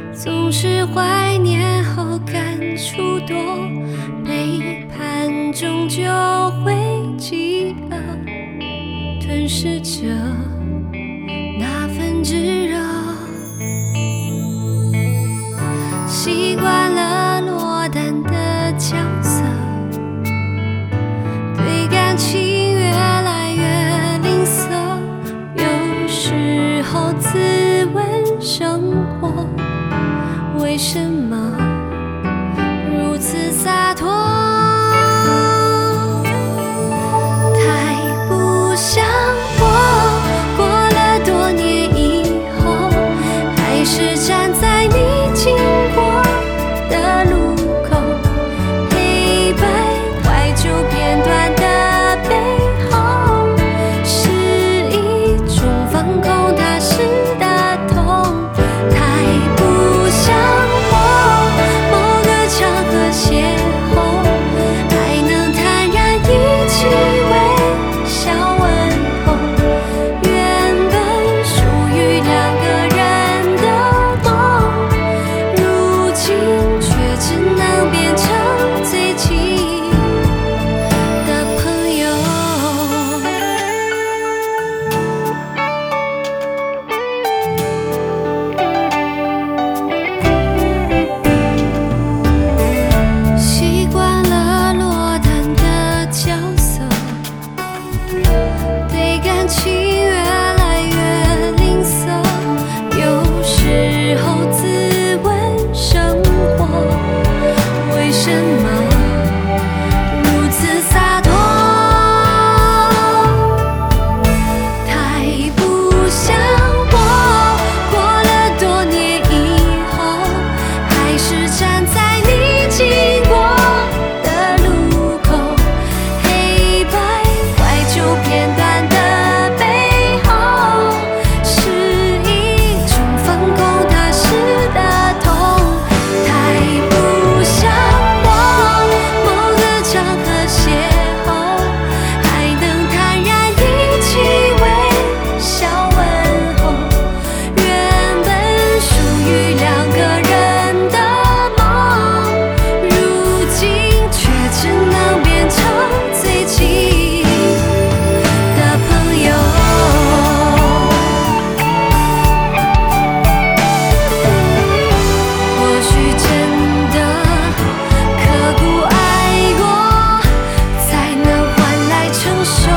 总是怀念后感触多，背叛终究会饥饿，吞噬着那份炙热。习惯了落单的角色，对感情越来越吝啬，有时候自问生活为什么如此洒脱？太不像我，过了多年以后，还是站在你经过的路口，黑白怀旧片段的背后，是一种放空踏实的痛。太不像我，某个场合邂逅，还能坦然一起微笑问候。原本属于两个人的梦，如今却只能变成最近的朋友。习惯了落单的角色，对感情越来越吝啬，有时候自问生活为什么如此洒脱？太不像我，过了多年以后，还是站在你经过的路口，黑白怀旧片段的背后，是一种放空踏实的痛。太不像我，某个场合邂逅，还能坦然一起微笑问候。原本属于两个人的梦，如今却只能变成最近的朋友。或许真的刻骨爱过，才能换来成熟。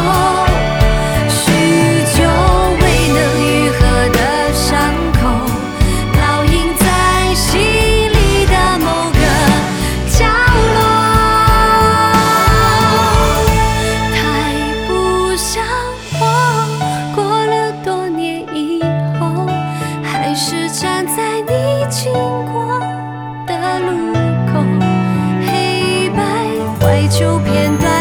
许久未能愈合的伤口，烙印在心里的某个角落。太不像我，过了多年以后，还是站在你经过的路口，黑白怀旧片段